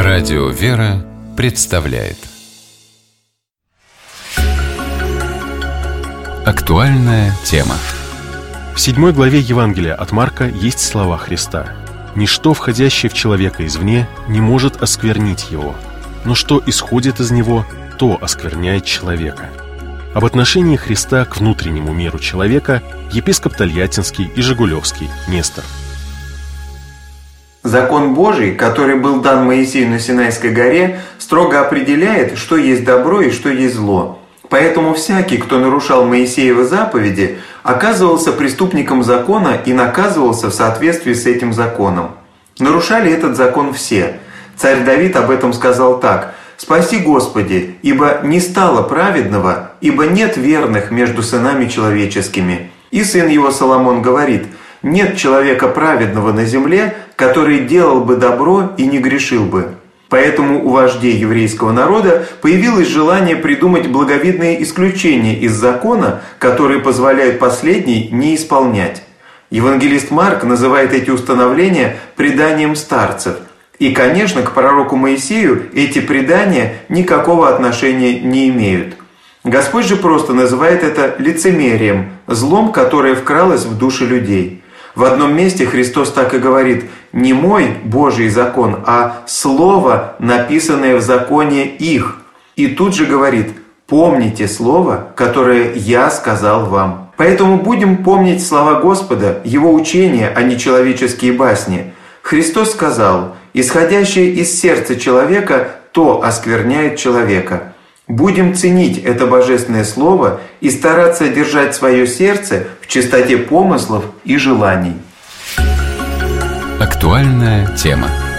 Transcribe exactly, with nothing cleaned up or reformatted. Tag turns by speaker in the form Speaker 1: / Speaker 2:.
Speaker 1: Радио «Вера» представляет актуальная тема.
Speaker 2: В седьмой главе Евангелия от Марка есть слова Христа: «Ничто, входящее в человека извне, не может осквернить его, но что исходит из него, то оскверняет человека». Об отношении Христа к внутреннему миру человека епископ Тольяттинский и Жигулевский Нестор.
Speaker 3: Закон Божий, который был дан Моисею на Синайской горе, строго определяет, что есть добро и что есть зло. Поэтому всякий, кто нарушал Моисеевы заповеди, оказывался преступником закона и наказывался в соответствии с этим законом. Нарушали этот закон все. Царь Давид об этом сказал так: «Спаси, Господи, ибо не стало праведного, ибо нет верных между сынами человеческими». И сын его Соломон говорит: «Нет человека праведного на земле, который делал бы добро и не грешил бы». Поэтому у вождей еврейского народа появилось желание придумать благовидные исключения из закона, которые позволяют последний не исполнять. Евангелист Марк называет эти установления преданием старцев. И, конечно, к пророку Моисею эти предания никакого отношения не имеют. Господь же просто называет это лицемерием, злом, которое вкралось в души людей. В одном месте Христос так и говорит: «Не мой Божий закон, а слово, написанное в законе их». И тут же говорит: «Помните слово, которое я сказал вам». Поэтому будем помнить слова Господа, Его учения, а не человеческие басни. Христос сказал: «Исходящее из сердца человека, то оскверняет человека». Будем ценить это божественное слово и стараться держать свое сердце в чистоте помыслов и желаний.
Speaker 1: Актуальная тема.